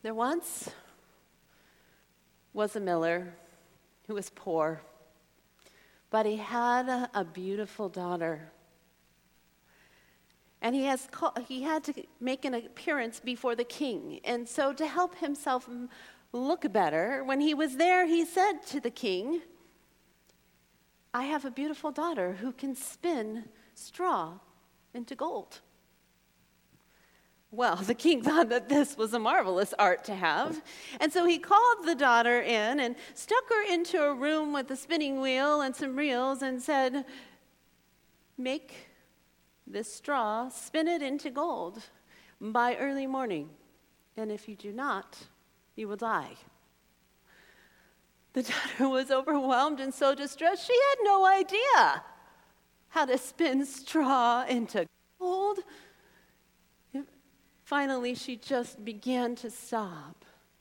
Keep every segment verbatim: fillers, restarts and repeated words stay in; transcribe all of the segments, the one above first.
There once was a miller who was poor, but he had a, a beautiful daughter. And he, has call, he had to make an appearance before the king. And so to help himself look better, when he was there, he said to the king, "I have a beautiful daughter who can spin straw into gold." Well, the king thought that this was a marvelous art to have. And so he called the daughter in and stuck her into a room with a spinning wheel and some reels and said, "Make this straw, spin it into gold by early morning. And if you do not, you will die." The daughter was overwhelmed and so distressed, she had no idea how to spin straw into gold. Finally, she just began to sob.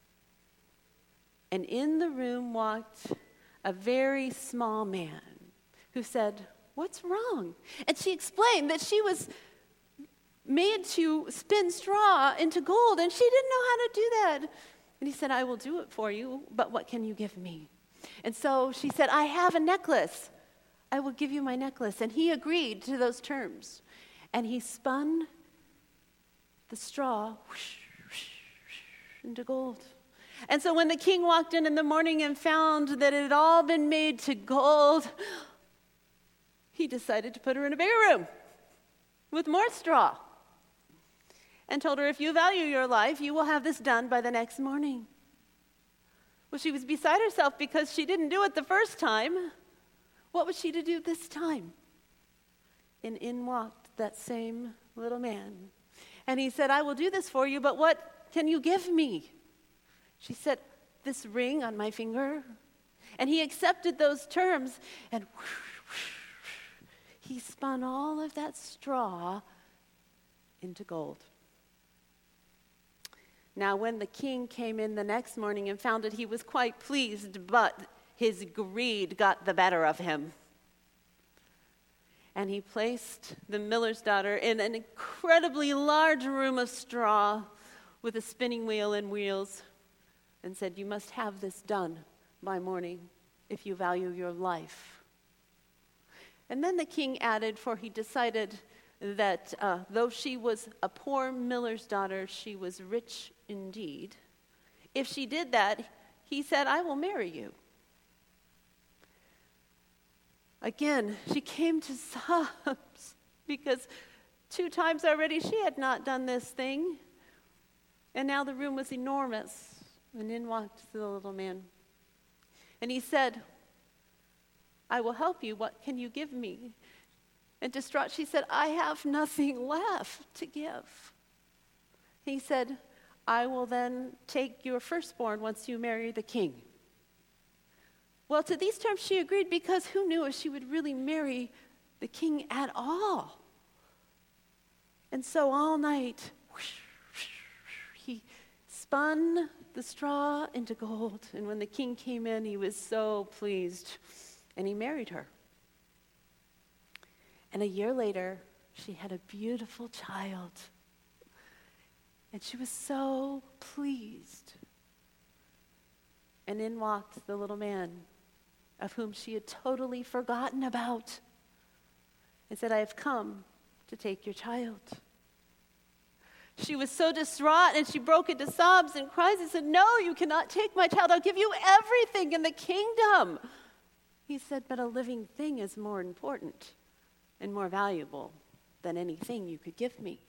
And in the room walked a very small man who said, "What's wrong?" And she explained that she was made to spin straw into gold, and she didn't know how to do that. And he said, "I will do it for you, but what can you give me?" And so she said, "I have a necklace. I will give you my necklace." And he agreed to those terms. And he spun the straw whoosh, whoosh, whoosh, into gold. And so when the king walked in in the morning and found that it had all been made to gold, he decided to put her in a bigger room with more straw and told her, "If you value your life, you will have this done by the next morning." Well, she was beside herself because she didn't do it the first time. What was she to do this time? And in walked that same little man. And he said, "I will do this for you, but what can you give me?" She said, "This ring on my finger." And he accepted those terms, and whoosh, whoosh, whoosh, he spun all of that straw into gold. Now, when the king came in the next morning and found it, he was quite pleased, but his greed got the better of him. And he placed the miller's daughter in an incredibly large room of straw with a spinning wheel and wheels and said, "You must have this done by morning if you value your life." And then the king added, for he decided that uh, though she was a poor miller's daughter, she was rich indeed. If she did that, he said, "I will marry you." Again, she came to sobs because two times already she had not done this thing. And now the room was enormous. And in walked the little man. And he said, "I will help you. What can you give me?" And distraught, she said, "I have nothing left to give." He said, "I will then take your firstborn once you marry the king." Well, to these terms she agreed because who knew if she would really marry the king at all? And so all night, whoosh, whoosh, whoosh, he spun the straw into gold. And when the king came in, he was so pleased. And he married her. And a year later, she had a beautiful child. And she was so pleased. And in walked the little man, of whom she had totally forgotten about, and said, "I have come to take your child." She was so distraught, and she broke into sobs and cries and said, "No, you cannot take my child. I'll give you everything in the kingdom." He said, "But a living thing is more important and more valuable than anything you could give me."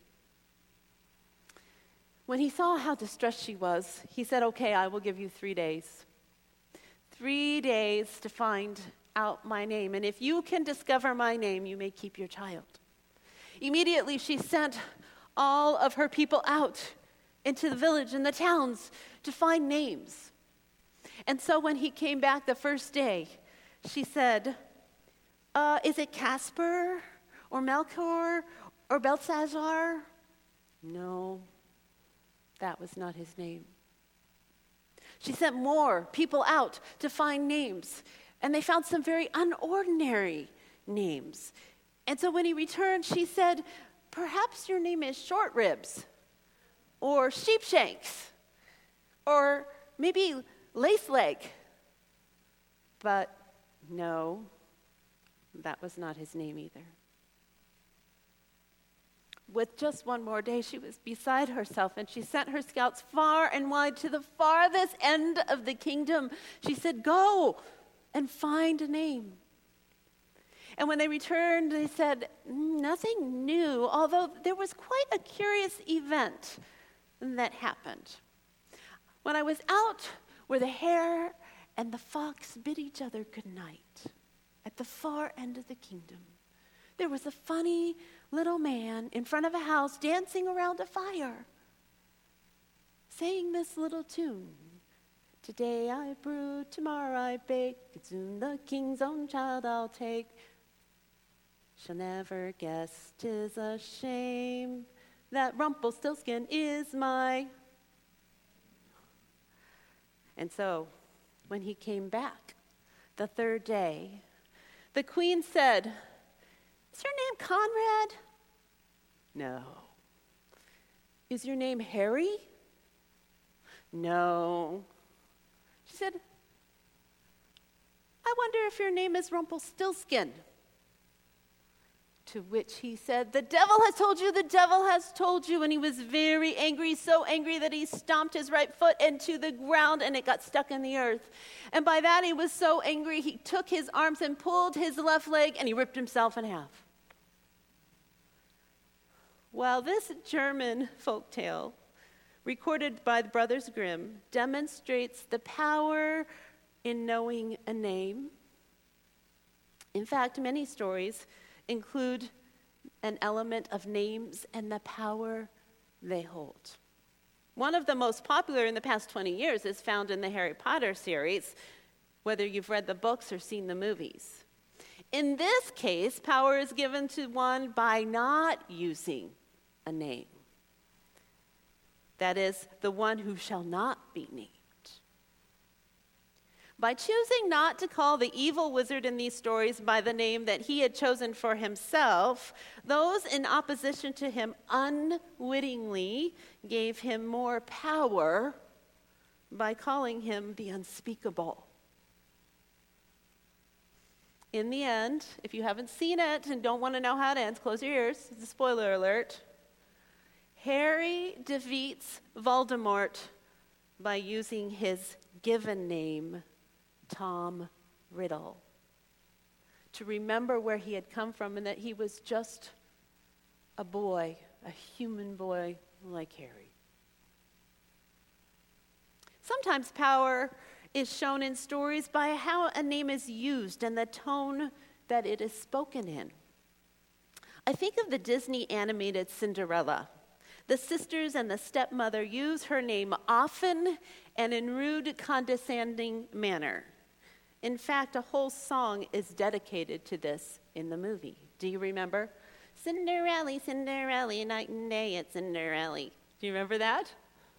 When he saw how distressed she was, he said, "Okay, I will give you three days. Three days to find out my name. And if you can discover my name, you may keep your child." Immediately, she sent all of her people out into the village and the towns to find names. And so when he came back the first day, she said, uh, "Is it Casper or Melchior or Belshazzar?" No, that was not his name. She sent more people out to find names, and they found some very unordinary names. And so when he returned, she said, "Perhaps your name is Short Ribs or Sheepshanks or maybe Lace Leg. But no, that was not his name either. With just one more day, she was beside herself, and she sent her scouts far and wide to the farthest end of the kingdom. She said, "Go and find a name." And when they returned, they said, "Nothing new," although there was quite a curious event that happened. When I was out where the hare and the fox bid each other good night at the far end of the kingdom, there was a funny little man in front of a house dancing around a fire, saying this little tune. "Today I brew, tomorrow I bake, and soon the king's own child I'll take. She'll never guess 'tis a shame that Rumpelstiltskin is my..." And so, when he came back the third day, the queen said, "Is your name Conrad?" "No." "Is your name Harry?" "No." She said, "I wonder if your name is Rumpelstiltskin." To which he said, "The devil has told you, the devil has told you." And he was very angry, so angry that he stomped his right foot into the ground and it got stuck in the earth. And by that he was so angry, he took his arms and pulled his left leg and he ripped himself in half. Well, this German folktale, recorded by the Brothers Grimm, demonstrates the power in knowing a name. In fact, many stories include an element of names and the power they hold. One of the most popular in the past twenty years is found in the Harry Potter series, whether you've read the books or seen the movies. In this case, power is given to one by not using a name. That is, the one who shall not be named. By choosing not to call the evil wizard in these stories by the name that he had chosen for himself, those in opposition to him unwittingly gave him more power by calling him the unspeakable. In the end, if you haven't seen it and don't want to know how it ends, close your ears, it's a spoiler alert. Harry defeats Voldemort by using his given name, Tom Riddle, to remember where he had come from and that he was just a boy, a human boy like Harry. Sometimes power is shown in stories by how a name is used and the tone that it is spoken in. I think of the Disney animated Cinderella. The sisters and the stepmother use her name often and in rude, condescending manner. In fact, a whole song is dedicated to this in the movie. Do you remember? Cinderella, Cinderella, night and day at Cinderella. Do you remember that?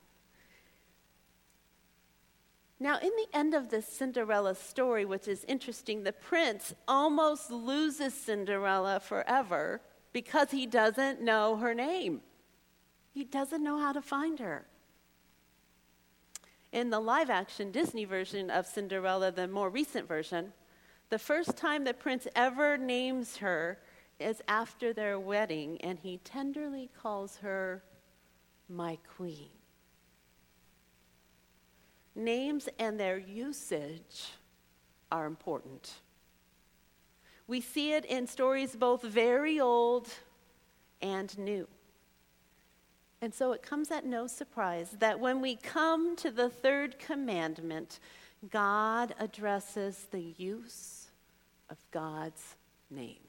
Now, in the end of this Cinderella story, which is interesting, the prince almost loses Cinderella forever because he doesn't know her name. He doesn't know how to find her. In the live-action Disney version of Cinderella, the more recent version, the first time the prince ever names her is after their wedding, and he tenderly calls her my queen. Names and their usage are important. We see it in stories both very old and new. And so it comes at no surprise that when we come to the third commandment, God addresses the use of God's name.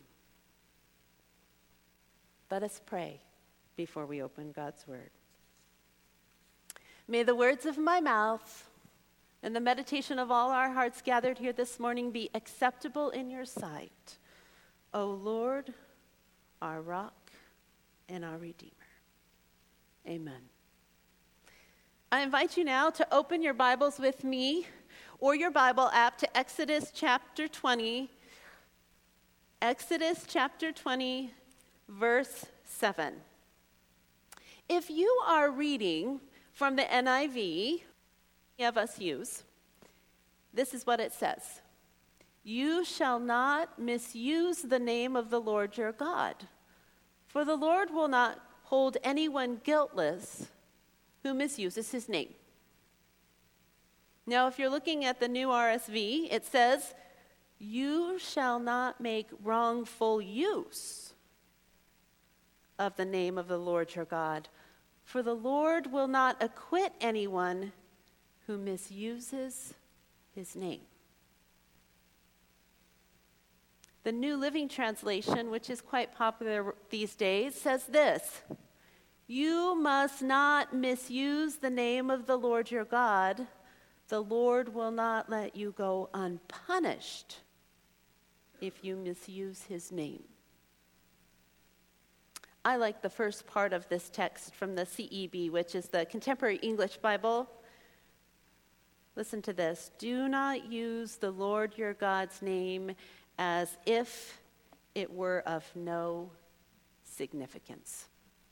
Let us pray before we open God's word. May the words of my mouth and the meditation of all our hearts gathered here this morning be acceptable in your sight, O Lord, our rock and our Redeemer. Amen. I invite you now to open your Bibles with me or your Bible app to Exodus chapter twenty. Exodus chapter twenty, verse seven. If you are reading from the N I V, of us use, this is what it says. You shall not misuse the name of the Lord your God, for the Lord will not hold anyone guiltless who misuses his name. Now, if you're looking at the new R S V, it says, you shall not make wrongful use of the name of the Lord your God, for the Lord will not acquit anyone who misuses his name. The New Living Translation, which is quite popular these days, says this: you must not misuse the name of the Lord your God. The Lord will not let you go unpunished if you misuse his name. I like the first part of this text from the C E B, which is the Contemporary English Bible. Listen to this. Do not use the Lord your God's name as if it were of no significance.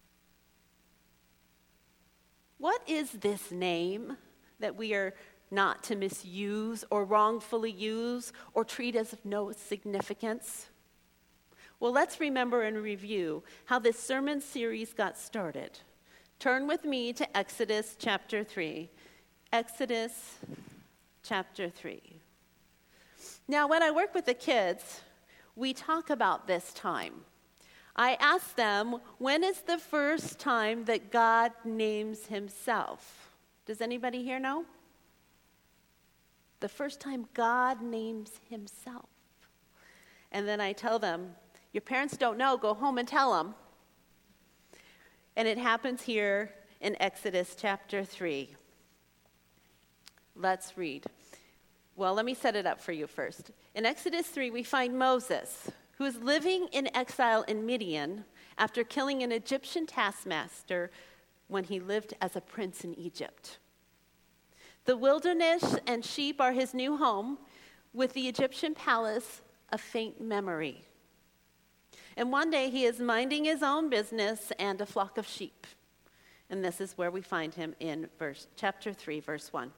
What is this name that we are not to misuse or wrongfully use or treat as of no significance? Well, let's remember and review how this sermon series got started. Turn with me to Exodus chapter three. Exodus chapter three. Now, when I work with the kids, we talk about this time. I ask them, when is the first time that God names himself? Does anybody here know? The first time God names himself. And then I tell them, your parents don't know, go home and tell them. And it happens here in Exodus chapter three. Let's read. Well, let me set it up for you first. In Exodus three, we find Moses, who is living in exile in Midian after killing an Egyptian taskmaster when he lived as a prince in Egypt. The wilderness and sheep are his new home, with the Egyptian palace a faint memory. And one day he is minding his own business and a flock of sheep. And this is where we find him in verse chapter three, verse one.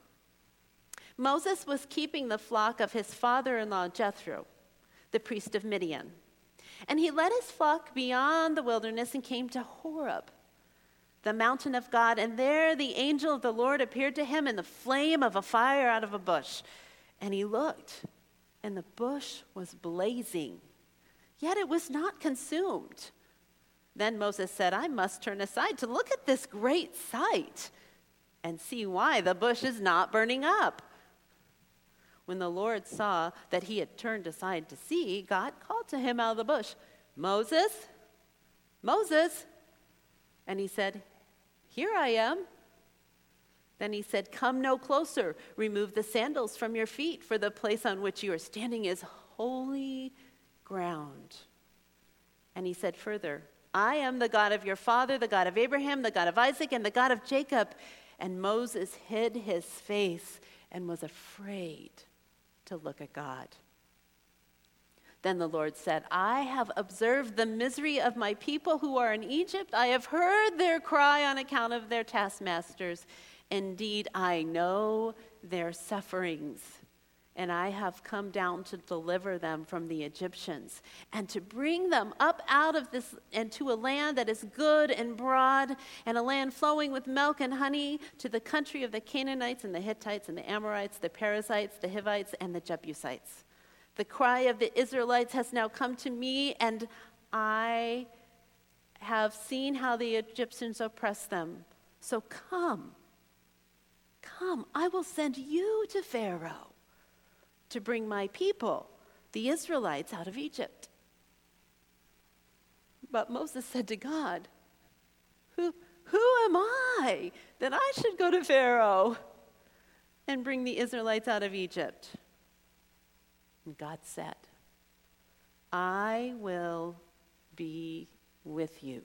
Moses was keeping the flock of his father-in-law Jethro, the priest of Midian. And he led his flock beyond the wilderness and came to Horeb, the mountain of God, and there the angel of the Lord appeared to him in the flame of a fire out of a bush. And he looked, and the bush was blazing, yet it was not consumed. Then Moses said, I must turn aside to look at this great sight and see why the bush is not burning up. When the Lord saw that he had turned aside to see, God called to him out of the bush, Moses, Moses. And he said, here I am. Then he said, come no closer. Remove the sandals from your feet, for the place on which you are standing is holy ground. And he said further, I am the God of your father, the God of Abraham, the God of Isaac, and the God of Jacob. And Moses hid his face and was afraid to look at God. Then the Lord said, I have observed the misery of my people who are in Egypt. I have heard their cry on account of their taskmasters. Indeed, I know their sufferings, and I have come down to deliver them from the Egyptians and to bring them up out of this and to a land that is good and broad, and a land flowing with milk and honey, to the country of the Canaanites and the Hittites and the Amorites, the Perizzites, the Hivites, and the Jebusites. The cry of the Israelites has now come to me, and I have seen how the Egyptians oppress them. So come, come, I will send you to Pharaoh to bring my people, the Israelites, out of Egypt. But Moses said to God, Who, who am I that I should go to Pharaoh and bring the Israelites out of Egypt? And God said, I will be with you.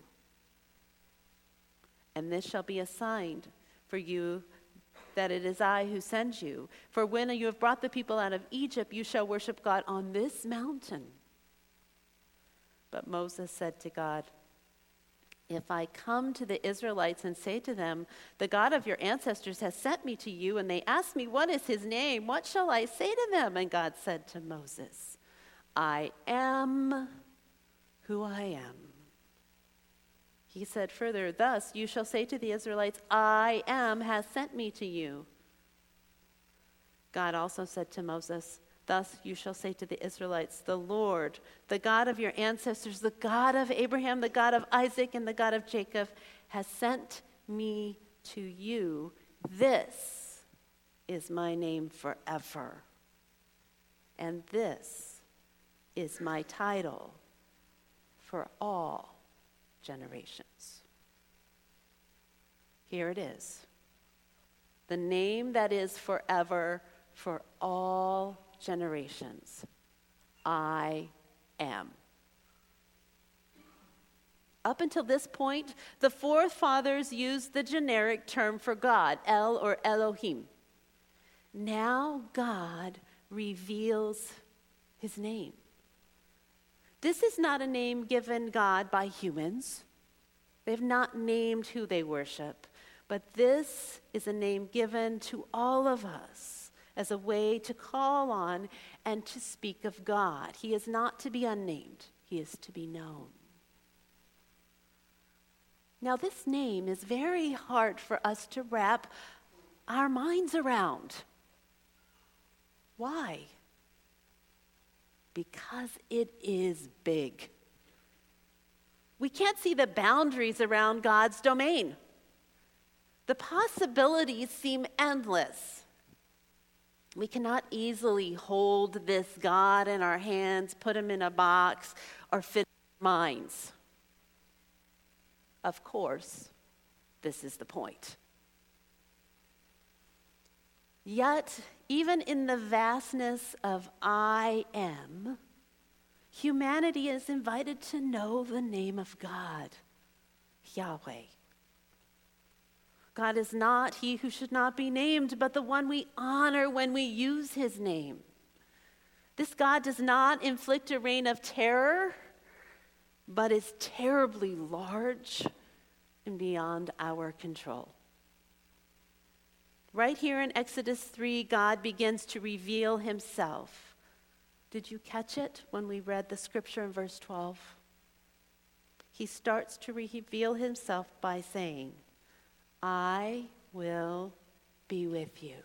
And this shall be a sign for you that it is I who sends you. For when you have brought the people out of Egypt, you shall worship God on this mountain. But Moses said to God, If I come to the Israelites and say to them, the God of your ancestors has sent me to you, and they ask me, what is his name? What shall I say to them? And God said to Moses, I am who I am. He said further, thus you shall say to the Israelites, I am has sent me to you. God also said to Moses, thus you shall say to the Israelites, the Lord, the God of your ancestors, the God of Abraham, the God of Isaac, and the God of Jacob, has sent me to you. This is my name forever. And this is my title for all generations. Here it is. The name that is forever for all generations. I am. Up until this point, the forefathers used the generic term for God, El or Elohim. Now God reveals his name. This is not a name given God by humans. They've not named who they worship, but this is a name given to all of us as a way to call on and to speak of God. He is not to be unnamed. He is to be known. Now, this name is very hard for us to wrap our minds around. Why? Because it is big. We can't see the boundaries around God's domain. The possibilities seem endless. We cannot easily hold this God in our hands, put him in a box, or fit our minds. Of course, this is the point. Yet, even in the vastness of I am, humanity is invited to know the name of God, Yahweh. God is not he who should not be named, but the one we honor when we use his name. This God does not inflict a reign of terror, but is terribly large and beyond our control. Right here in Exodus three, God begins to reveal himself. Did you catch it when we read the scripture in verse twelve? He starts to reveal himself by saying, I will be with you.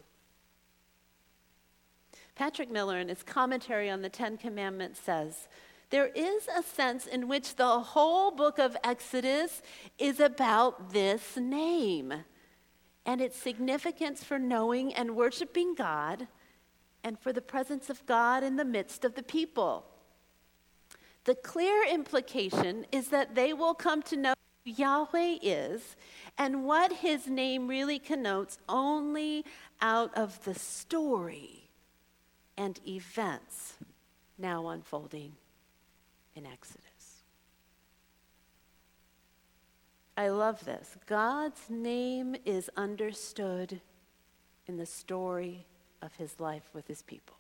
Patrick Miller, in his commentary on the Ten Commandments, says, there is a sense in which the whole book of Exodus is about this name and its significance for knowing and worshiping God and for the presence of God in the midst of the people. The clear implication is that they will come to know who Yahweh is and what his name really connotes only out of the story and events now unfolding in Exodus. I love this. God's name is understood in the story of his life with his people.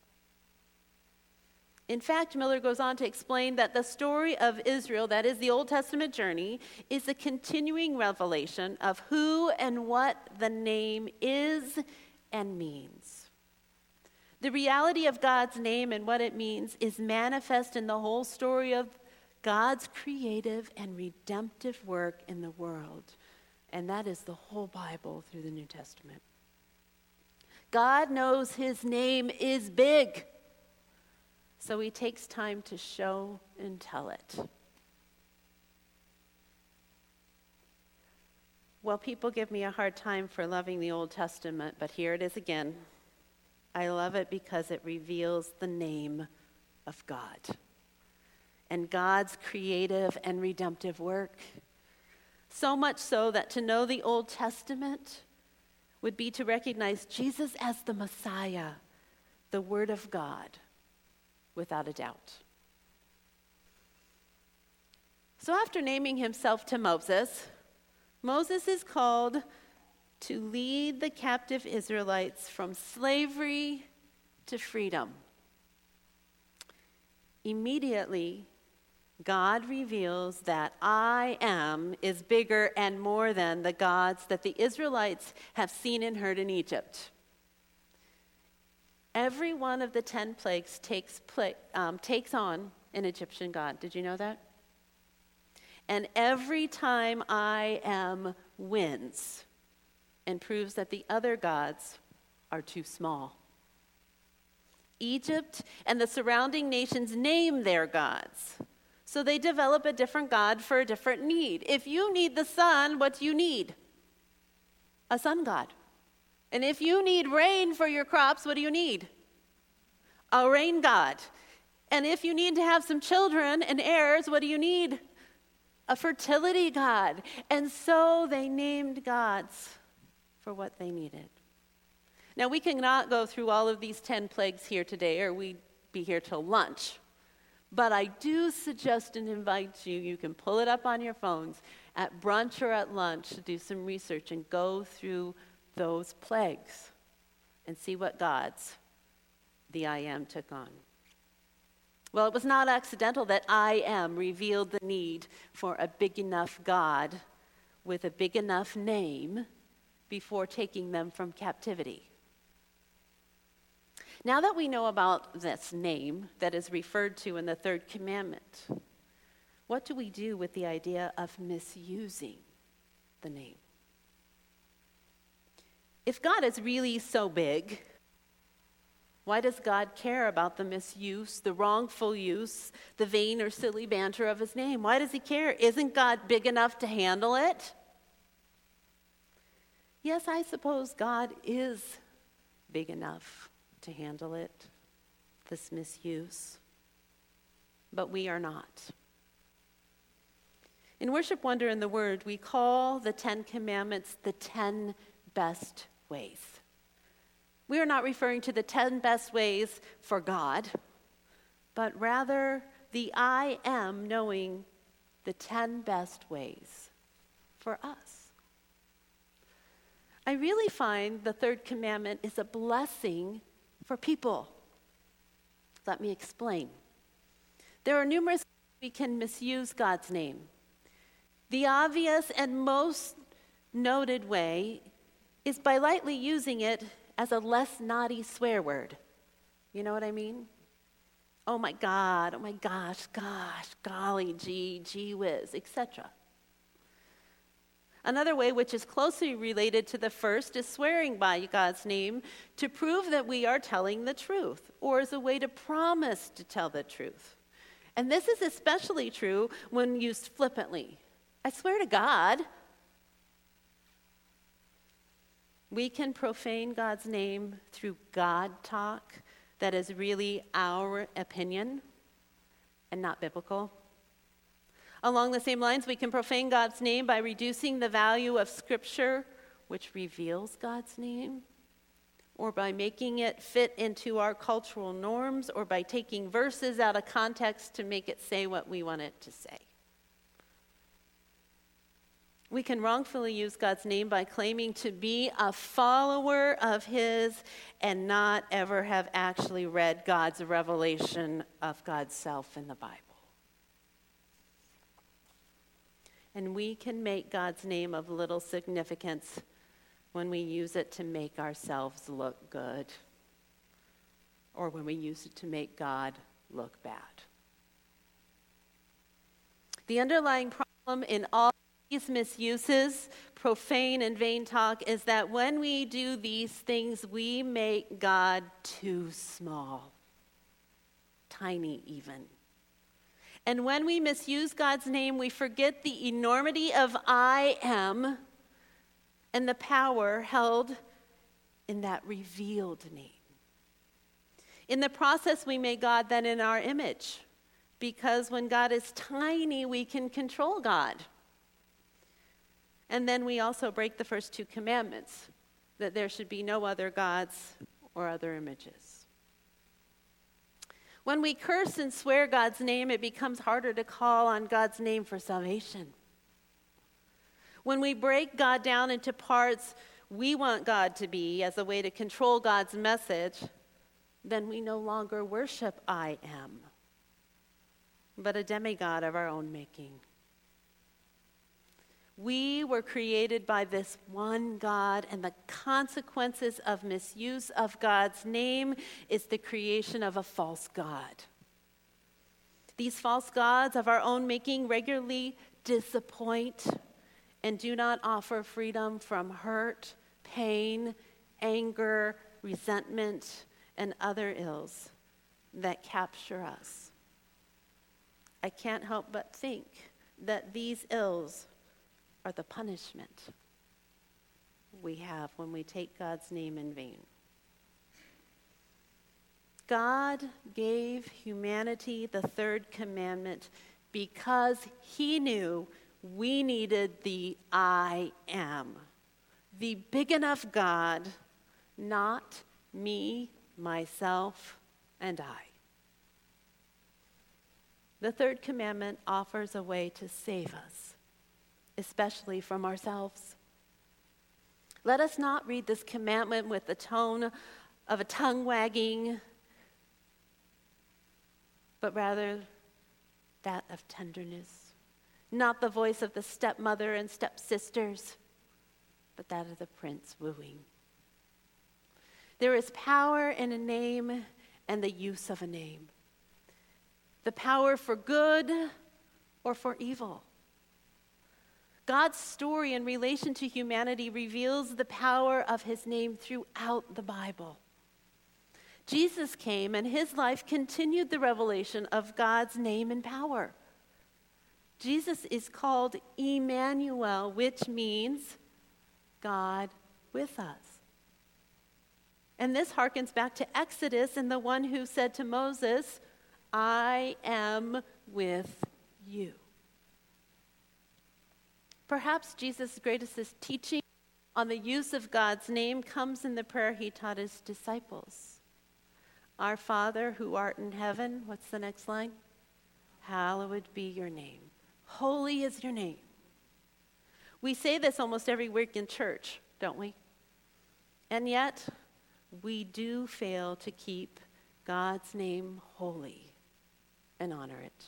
In fact, Miller goes on to explain that the story of Israel, that is the Old Testament journey, is a continuing revelation of who and what the name is and means. The reality of God's name and what it means is manifest in the whole story of God's creative and redemptive work in the world. And that is the whole Bible through the New Testament. God knows his name is big, so he takes time to show and tell it. Well, people give me a hard time for loving the Old Testament, but here it is again. I love it because it reveals the name of God and God's creative and redemptive work. So much so that to know the Old Testament would be to recognize Jesus as the Messiah, the Word of God, without a doubt. So after naming himself to Moses, Moses is called to lead the captive Israelites from slavery to freedom. Immediately, God reveals that I am is bigger and more than the gods that the Israelites have seen and heard in Egypt. Every one of the ten plagues takes, pla- um, takes on an Egyptian god. Did you know that? And every time I am wins and proves that the other gods are too small. Egypt and the surrounding nations name their gods. So they develop a different god for a different need. If you need the sun, what do you need? A sun god. And if you need rain for your crops, what do you need? A rain god. And if you need to have some children and heirs, what do you need? A fertility god. And so they named gods for what they needed. Now, we cannot go through all of these ten plagues here today, or we'd be here till lunch. But I do suggest and invite you, you can pull it up on your phones at brunch or at lunch to do some research and go through those plagues and see what gods the I Am took on. Well, it was not accidental that I Am revealed the need for a big enough God with a big enough name before taking them from captivity. Now that we know about this name that is referred to in the third commandment, what do we do with the idea of misusing the name? If God is really so big, why does God care about the misuse, the wrongful use, the vain or silly banter of his name? Why does he care? Isn't God big enough to handle it? Yes, I suppose God is big enough to handle it, this misuse. But we are not. In Worship, Wonder, and the Word, we call the Ten Commandments the ten best ways. We are not referring to the ten best ways for God, but rather the I Am knowing the ten best ways for us. I really find the third commandment is a blessing for people. Let me explain. There are numerous ways we can misuse God's name. The obvious and most noted way is by lightly using it as a less naughty swear word. You know what I mean? Oh my God, oh my gosh, gosh, golly, gee, gee whiz, et cetera. Another way, which is closely related to the first, is swearing by God's name to prove that we are telling the truth, or as a way to promise to tell the truth. And this is especially true when used flippantly. I swear to God. We can profane God's name through God talk that is really our opinion and not biblical. Along the same lines, we can profane God's name by reducing the value of Scripture, which reveals God's name, or by making it fit into our cultural norms, or by taking verses out of context to make it say what we want it to say. We can wrongfully use God's name by claiming to be a follower of His and not ever have actually read God's revelation of God's self in the Bible. And we can make God's name of little significance when we use it to make ourselves look good, or when we use it to make God look bad. The underlying problem in all these misuses, profane and vain talk, is that when we do these things, we make God too small, tiny even. And when we misuse God's name, we forget the enormity of I Am and the power held in that revealed name. In the process, we make God then in our image, because when God is tiny, we can control God. And then we also break the first two commandments, that there should be no other gods or other images. When we curse and swear God's name, it becomes harder to call on God's name for salvation. When we break God down into parts we want God to be as a way to control God's message, then we no longer worship I Am. but a demigod of our own making. We were created by this one God, and the consequences of misuse of God's name is the creation of a false God. These false gods of our own making regularly disappoint and do not offer freedom from hurt, pain, anger, resentment, and other ills that capture us. I can't help but think that these ills are the punishment we have when we take God's name in vain. God gave humanity the third commandment because he knew we needed the I am, the big enough God, not me, myself, and I. The third commandment offers a way to save us, especially from ourselves. Let us not read this commandment with the tone of a tongue wagging, but rather that of tenderness. Not the voice of the stepmother and stepsisters, but that of the prince wooing. There is power in a name and the use of a name. The power for good or for evil. God's story in relation to humanity reveals the power of his name throughout the Bible. Jesus came and his life continued the revelation of God's name and power. Jesus is called Emmanuel, which means God with us. And this harkens back to Exodus and the one who said to Moses, I am with you. Perhaps Jesus' greatest teaching on the use of God's name comes in the prayer he taught his disciples. Our Father who art in heaven, what's the next line? Hallowed be your name. Holy is your name. We say this almost every week in church, don't we? And yet, we do fail to keep God's name holy and honor it.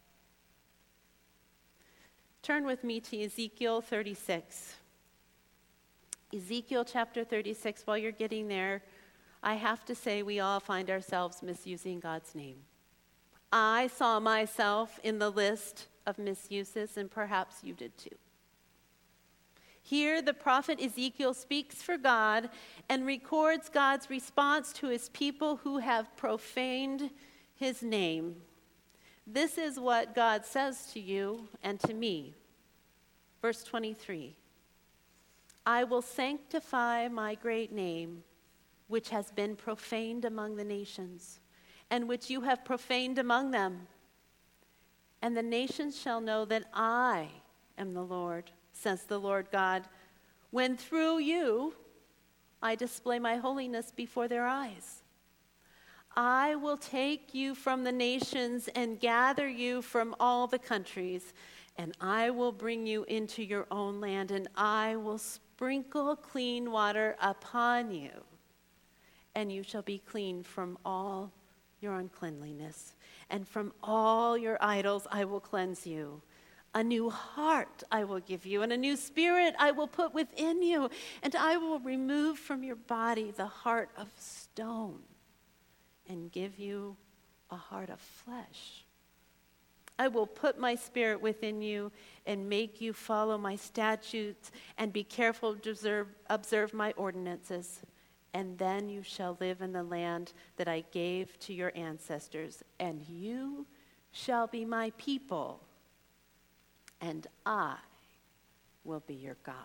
Turn with me to Ezekiel thirty-six. Ezekiel chapter thirty-six, while you're getting there, I have to say we all find ourselves misusing God's name. I saw myself in the list of misuses, and perhaps you did too. Here, the prophet Ezekiel speaks for God and records God's response to his people who have profaned his name. This is what God says to you and to me. Verse twenty-three. I will sanctify my great name, which has been profaned among the nations, and which you have profaned among them. And the nations shall know that I am the Lord, says the Lord God, when through you I display my holiness before their eyes. I will take you from the nations and gather you from all the countries, and I will bring you into your own land, and I will sprinkle clean water upon you, and you shall be clean from all your uncleanliness, and from all your idols I will cleanse you. A new heart I will give you, and a new spirit I will put within you, and I will remove from your body the heart of stone and give you a heart of flesh. I will put my spirit within you and make you follow my statutes and be careful to observe, observe my ordinances. And then you shall live in the land that I gave to your ancestors, and you shall be my people, and I will be your God.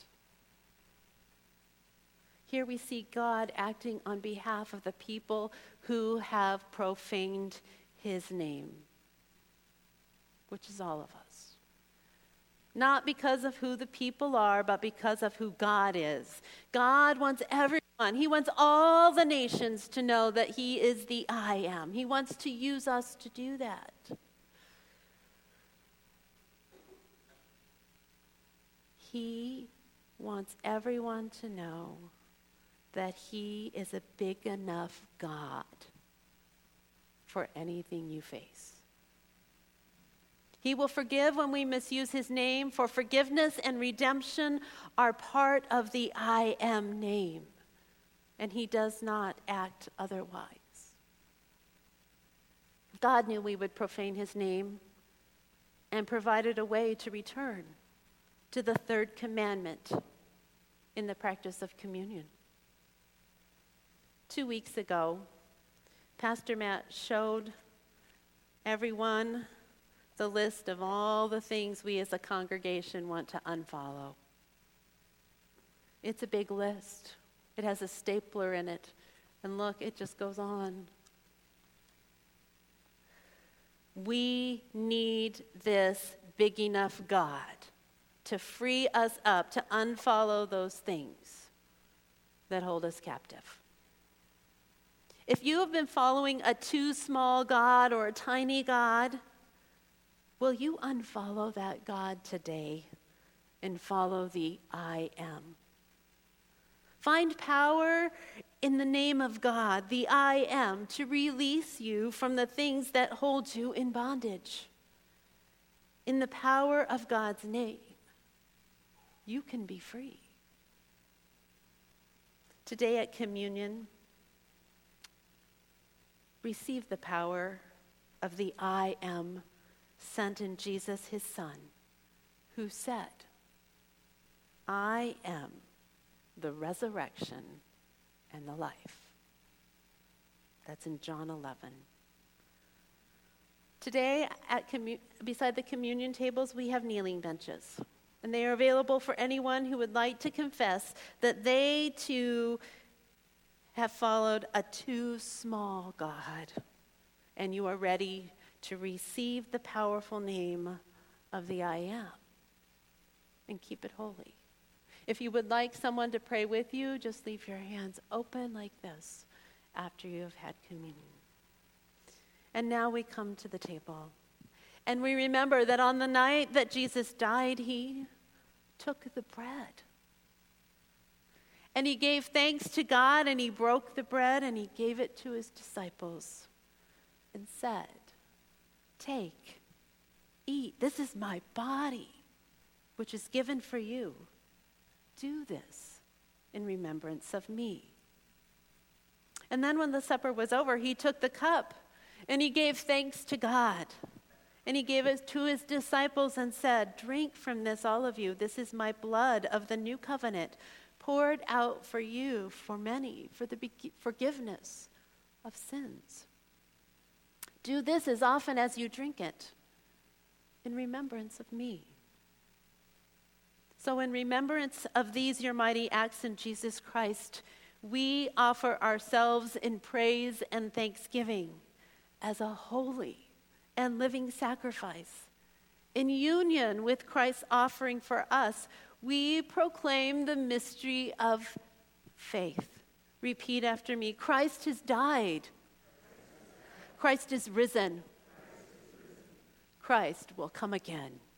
Here we see God acting on behalf of the people who have profaned his name, which is all of us. Not because of who the people are, but because of who God is. God wants everyone. He wants all the nations to know that he is the I am. He wants to use us to do that. He wants everyone to know that he is a big enough God for anything you face. He will forgive when we misuse his name, for forgiveness and redemption are part of the I am name, and he does not act otherwise. God knew we would profane his name and provided a way to return to the third commandment in the practice of communion. Two weeks ago, Pastor Matt showed everyone the list of all the things we as a congregation want to unfollow. It's a big list. It has a stapler in it. And look, it just goes on. We need this big enough God to free us up to unfollow those things that hold us captive. If you have been following a too small God or a tiny God, will you unfollow that God today and follow the I am? Find power in the name of God, the I am, to release you from the things that hold you in bondage. In the power of God's name, you can be free. Today at communion, receive the power of the I am sent in Jesus, his Son, who said, I am the resurrection and the life. That's in John eleven. Today, at commu- beside the communion tables, we have kneeling benches. And they are available for anyone who would like to confess that they too have followed a too small God. And you are ready to receive the powerful name of the I am and keep it holy. If you would like someone to pray with you, just leave your hands open like this after you have had communion. And now we come to the table. And we remember that on the night that Jesus died, he took the bread. And he gave thanks to God, and he broke the bread, and he gave it to his disciples and said, take, eat. This is my body, which is given for you. Do this in remembrance of me. And then when the supper was over, he took the cup, and he gave thanks to God. And he gave it to his disciples and said, drink from this, all of you. This is my blood of the new covenant, poured out for you, for many, for the be- forgiveness of sins. Do this as often as you drink it in remembrance of me. So in remembrance of these your mighty acts in Jesus Christ, we offer ourselves in praise and thanksgiving as a holy and living sacrifice. In union with Christ's offering for us, we proclaim the mystery of faith. Repeat after me. Christ has died. Christ is risen. Christ will come again.